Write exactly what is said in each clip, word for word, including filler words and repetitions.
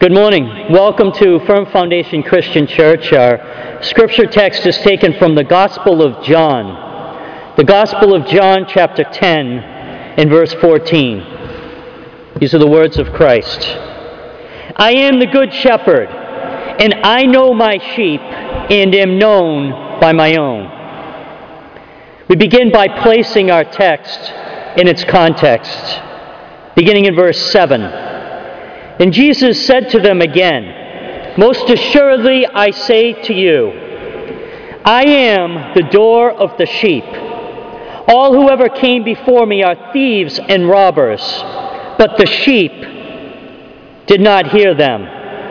Good morning. Welcome to Firm Foundation Christian Church. Our scripture text is taken from the Gospel of John. The Gospel of John, chapter ten, and verse fourteen. These are the words of Christ. I am the good shepherd, and I know my sheep, and am known by my own. We begin by placing our text in its context, beginning in verse seven. And Jesus said to them again, Most assuredly I say to you, I am the door of the sheep. All who ever came before me are thieves and robbers, but the sheep did not hear them.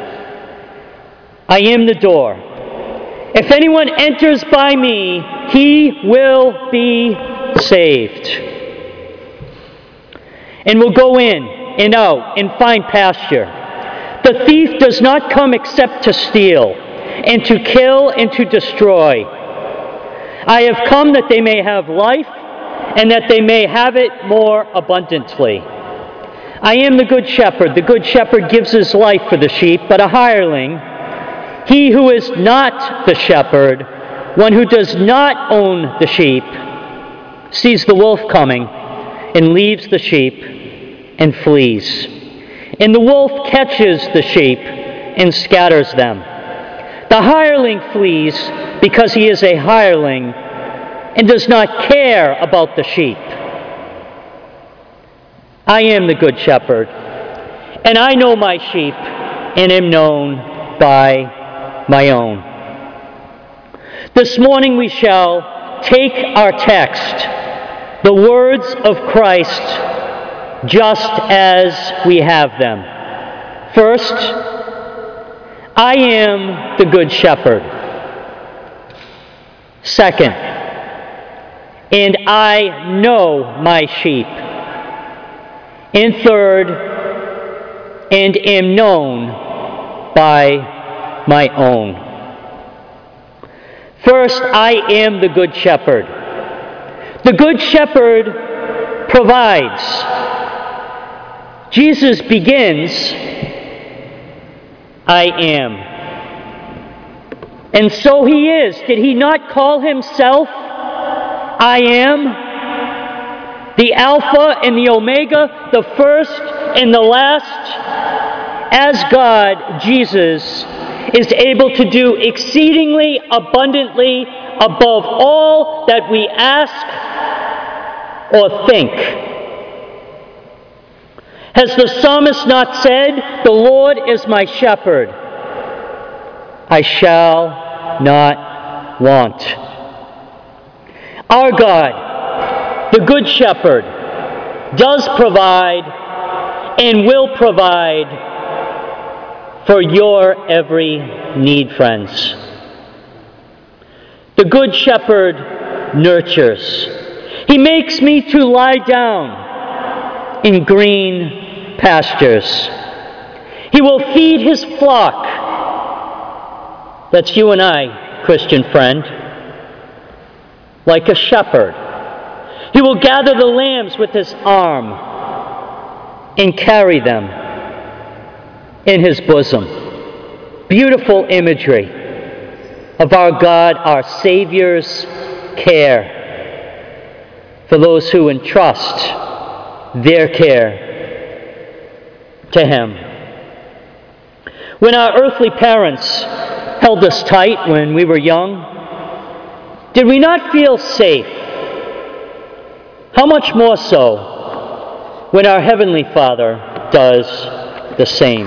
I am the door. If anyone enters by me, he will be saved, and will go in and out and find pasture. The thief does not come except to steal, and to kill, and to destroy. I have come that they may have life, and that they may have it more abundantly. I am the good shepherd. The good shepherd gives his life for the sheep, but a hireling, he who is not the shepherd, one who does not own the sheep, sees the wolf coming, and leaves the sheep, and flees. And the wolf catches the sheep and scatters them. The hireling flees because he is a hireling and does not care about the sheep. I am the good shepherd, and I know my sheep and am known by my own. This morning we shall take our text, the words of Christ, just as we have them. First, I am the good shepherd. Second, and I know my sheep. And third, and am known by my own. First, I am the good shepherd. The good shepherd provides. Jesus begins, I am. And so he is. Did he not call himself, I am? The Alpha and the Omega, the first and the last. As God, Jesus is able to do exceedingly abundantly above all that we ask or think. Has the psalmist not said, The Lord is my shepherd, I shall not want? Our God, the good shepherd, does provide and will provide for your every need, friends. The good shepherd nurtures. He makes me to lie down in green pastures. He will feed his flock. That's you and I, Christian friend. Like a shepherd. He will gather the lambs with his arm and carry them in his bosom. Beautiful imagery of our God, our Savior's care for those who entrust their care to him. When our earthly parents held us tight when we were young, did we not feel safe? How much more so when our Heavenly Father does the same?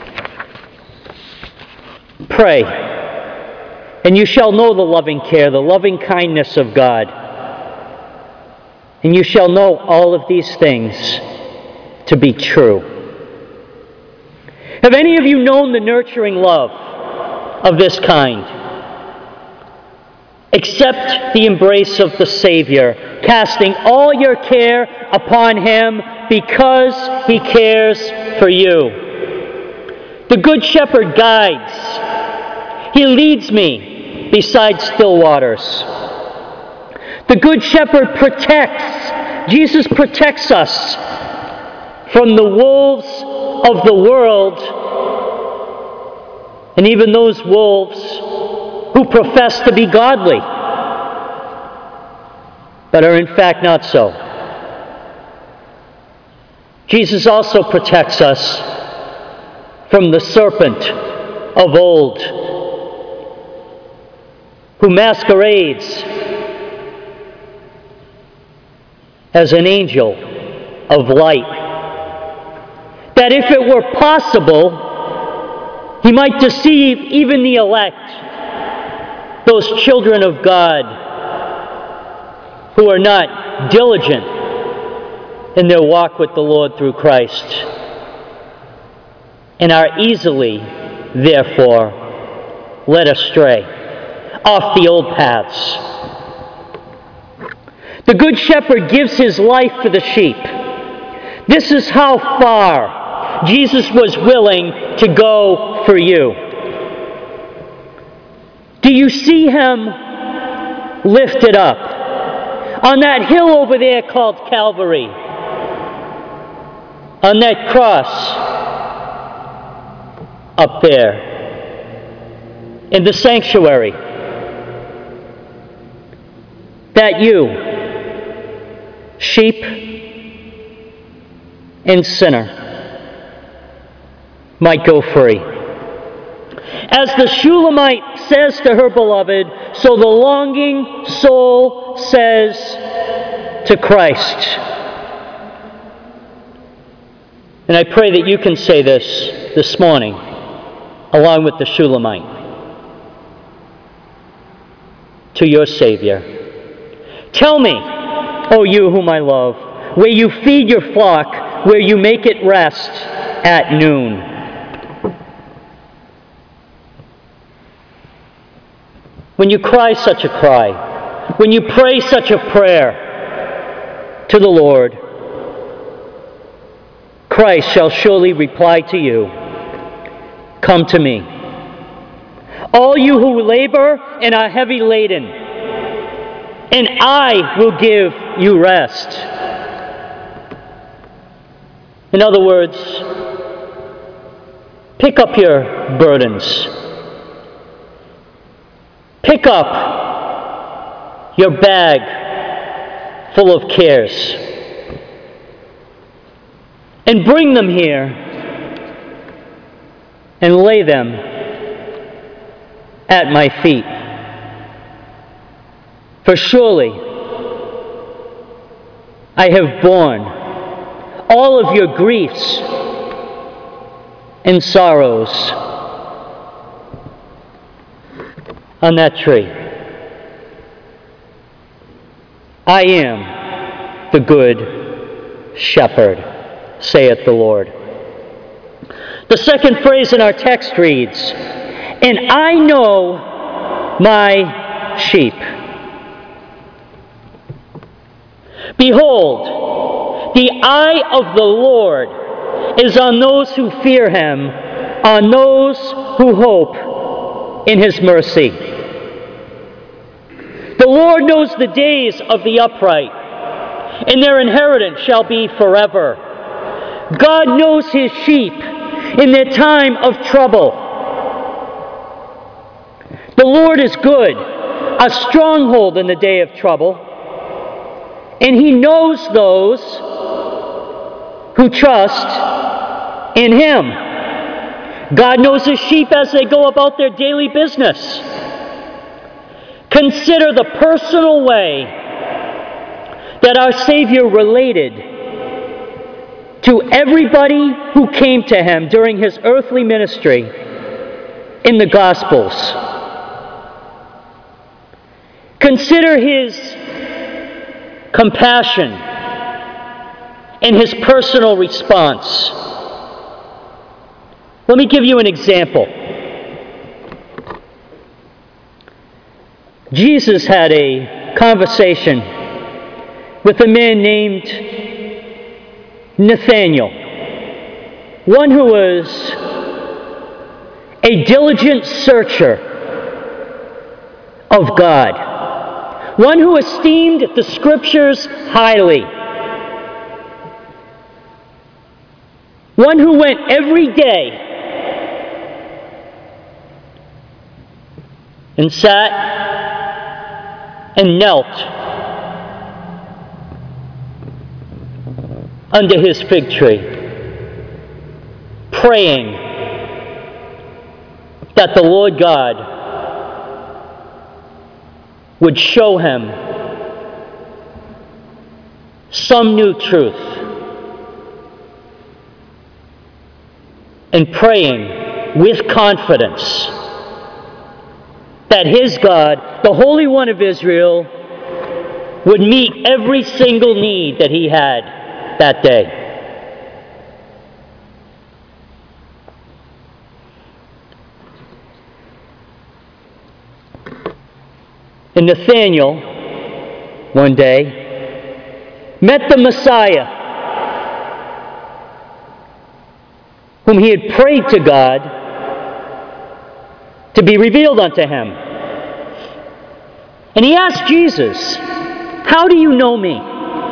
Pray, and you shall know the loving care, the loving kindness of God. And you shall know all of these things to be true. Have any of you known the nurturing love of this kind? Accept the embrace of the Savior, casting all your care upon him because he cares for you. The Good Shepherd guides. He leads me beside still waters. The Good Shepherd protects. Jesus protects us from the wolves of the world and even those wolves who profess to be godly, but are in fact not so. Jesus also protects us from the serpent of old, who masquerades as an angel of light. That if it were possible, he might deceive even the elect, those children of God who are not diligent in their walk with the Lord through Christ, and are easily, therefore, led astray off the old paths. The Good Shepherd gives his life for the sheep. This is how far Jesus was willing to go for you. Do you see him lifted up on that hill over there called Calvary, on that cross up there in the sanctuary? That you, sheep and sinner, might go free. As the Shulamite says to her beloved, so the longing soul says to Christ. And I pray that you can say this this morning, along with the Shulamite, to your Savior. Tell me, O you whom I love, where you feed your flock, where you make it rest at noon. When you cry such a cry, when you pray such a prayer to the Lord, Christ shall surely reply to you, come to me. All you who labor and are heavy laden, and I will give you rest. In other words, pick up your burdens. Pick up your bag full of cares and bring them here and lay them at my feet. For surely I have borne all of your griefs and sorrows on that tree. I am the good shepherd, saith the Lord. The second phrase in our text reads, and I know my sheep. Behold, the eye of the Lord is on those who fear him, on those who hope in his mercy. The Lord knows the days of the upright, and their inheritance shall be forever. God knows his sheep in their time of trouble. The Lord is good, a stronghold in the day of trouble, and he knows those who trust in him. God knows his sheep as they go about their daily business. Consider the personal way that our Savior related to everybody who came to him during his earthly ministry in the Gospels. Consider his compassion and his personal response. Let me give you an example. Jesus had a conversation with a man named Nathanael, one who was a diligent searcher of God, one who esteemed the Scriptures highly, one who went every day and sat and knelt under his fig tree, praying that the Lord God would show him some new truth, and praying with confidence that his God, the Holy One of Israel, would meet every single need that he had that day. And Nathanael, one day, met the Messiah, whom he had prayed to God to be revealed unto him. And he asked Jesus, "How do you know me?"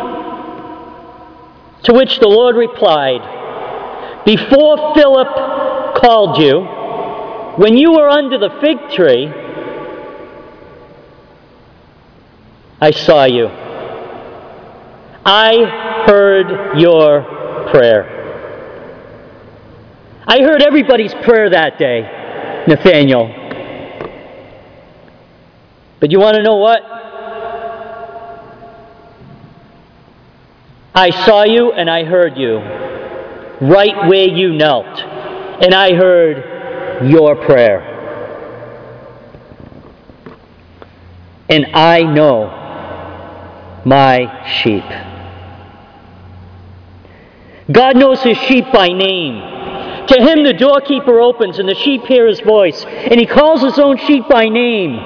To which the Lord replied, "Before Philip called you, when you were under the fig tree, I saw you. I heard your prayer." I heard everybody's prayer that day, Nathanael. But you want to know what? I saw you and I heard you right where you knelt. And I heard your prayer. And I know my sheep. God knows his sheep by name. To him the doorkeeper opens, and the sheep hear his voice, and he calls his own sheep by name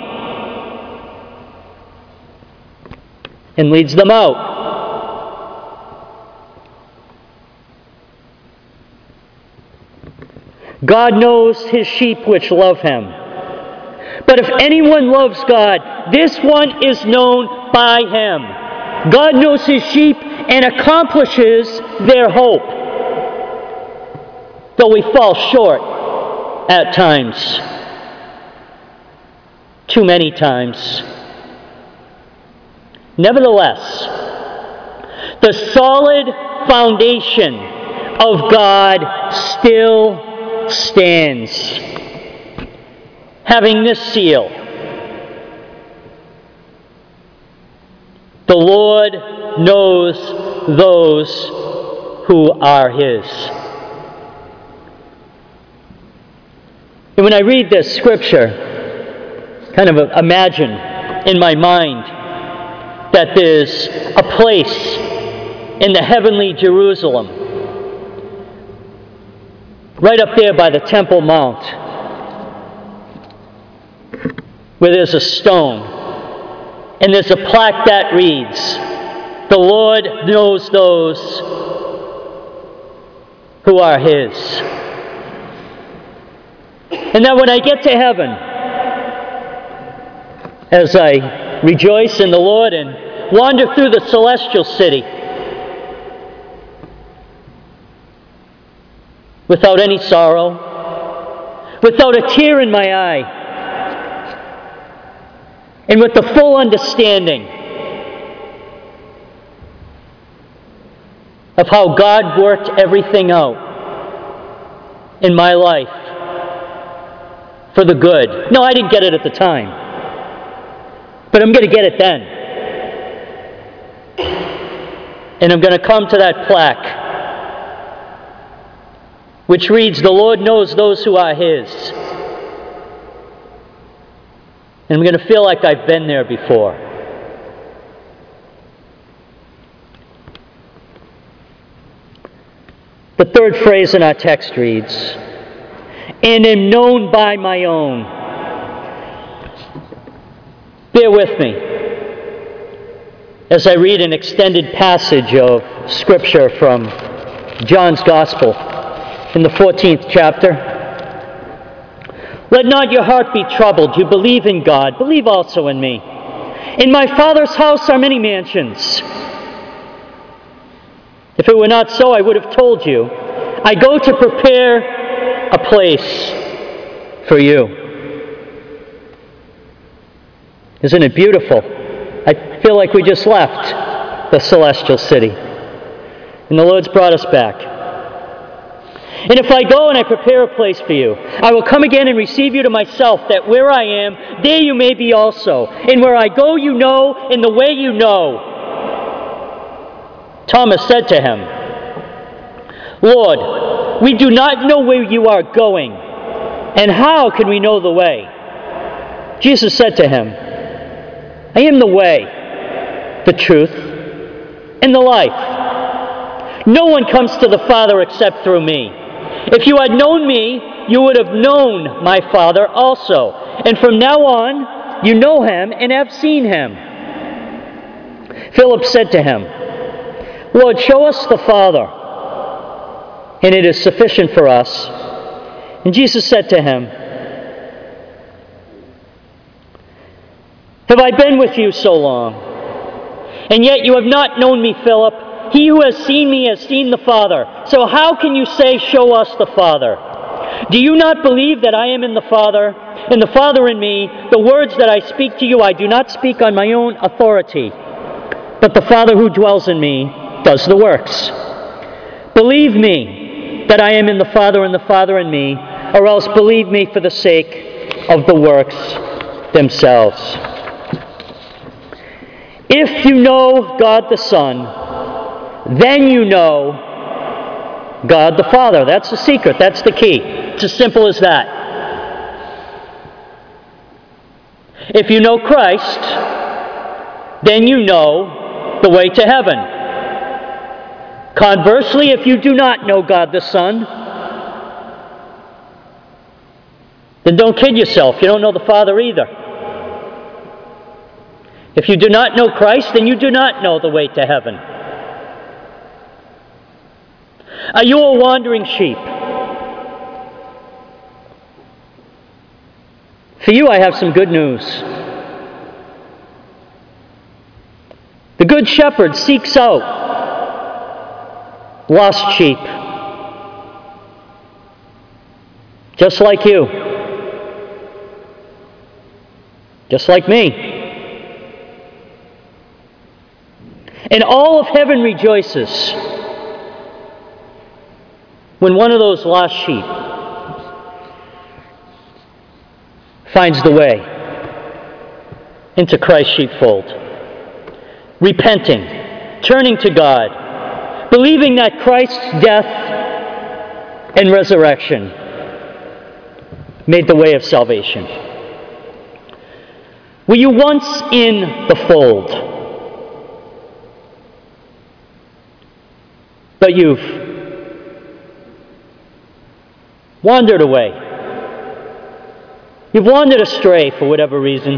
and leads them out. God knows his sheep which love him. But if anyone loves God, this one is known by him. God knows his sheep and accomplishes their hope, though we fall short at times, too many times. Nevertheless, the solid foundation of God still stands, having this seal: the Lord knows those who are his. And when I read this scripture, kind of imagine in my mind that there's a place in the heavenly Jerusalem, right up there by the Temple Mount, where there's a stone, and there's a plaque that reads, "The Lord knows those who are his." And that when I get to heaven, as I rejoice in the Lord and wander through the celestial city, without any sorrow, without a tear in my eye, and with the full understanding of how God worked everything out in my life for the good. No, I didn't get it at the time, but I'm going to get it then. And I'm going to come to that plaque which reads, "The Lord knows those who are his." And I'm going to feel like I've been there before. The third phrase in our text reads, "and am known by my own." Bear with me as I read an extended passage of Scripture from John's Gospel in the fourteenth chapter. "Let not your heart be troubled. You believe in God. Believe also in me. In my Father's house are many mansions. If it were not so, I would have told you. I go to prepare a place for you. Isn't it beautiful? I feel like we just left the celestial city. And the Lord's brought us back. And if I go and I prepare a place for you, I will come again and receive you to myself, that where I am, there you may be also. And where I go you know, and the way you know. Thomas said to him, Lord, we do not know where you are going, and how can we know the way? Jesus said to him, I am the way, the truth, and the life. No one comes to the Father except through me. If you had known me, you would have known my Father also. And from now on, you know him and have seen him. Philip said to him, Lord, show us the Father, and it is sufficient for us. And Jesus said to him, Have I been with you so long? And yet you have not known me, Philip. He who has seen me has seen the Father. So how can you say, show us the Father? Do you not believe that I am in the Father, and the Father in me? The words that I speak to you I do not speak on my own authority, but the Father who dwells in me does the works. Believe me that I am in the Father and the Father in me, or else believe me for the sake of the works themselves. If you know God the Son, then you know God the Father. That's the secret. That's the key. It's as simple as that. If you know Christ, then you know the way to heaven. Conversely, if you do not know God the Son, then don't kid yourself. You don't know the Father either. If you do not know Christ, then you do not know the way to heaven. Are you a wandering sheep? For you, I have some good news. The Good Shepherd seeks out lost sheep, just like you, just like me. And all of heaven rejoices when one of those lost sheep finds the way into Christ's sheepfold, repenting, turning to God, believing that Christ's death and resurrection made the way of salvation. Were you once in the fold, but you've wandered away? You've wandered astray for whatever reason.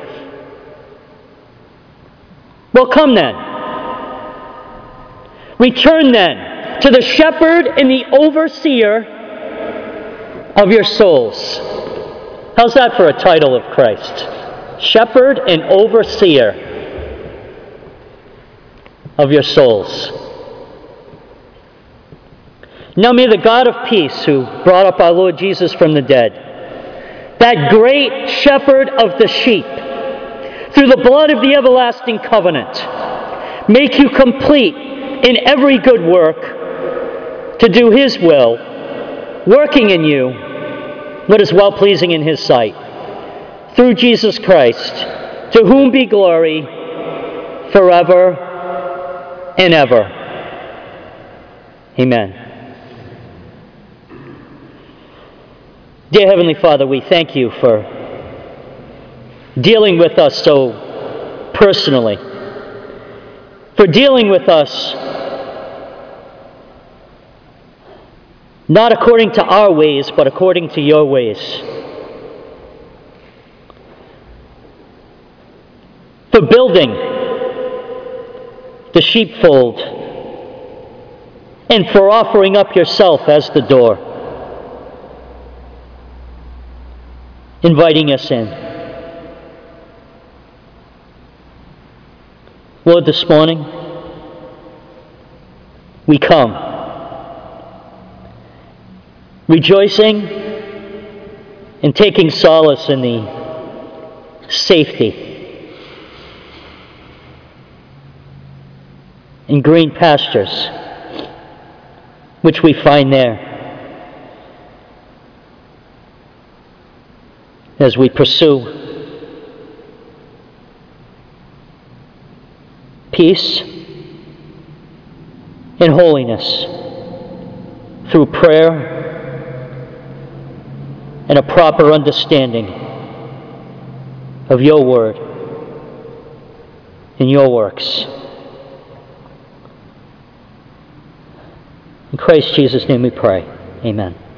Well, come then. Return then to the shepherd and the overseer of your souls. How's that for a title of Christ? Shepherd and overseer of your souls. Now may the God of peace, who brought up our Lord Jesus from the dead, that great shepherd of the sheep, through the blood of the everlasting covenant, make you complete in every good work to do his will, working in you what is well-pleasing in his sight, through Jesus Christ, to whom be glory forever and ever. Amen. Dear Heavenly Father, we thank you for dealing with us so personally, for dealing with us not according to our ways, but according to your ways. For building the sheepfold, and for offering up yourself as the door, inviting us in. Lord, this morning, we come, rejoicing and taking solace in the safety in green pastures, which we find there as we pursue peace and holiness through prayer and a proper understanding of your word and your works. In Christ Jesus' name we pray. Amen.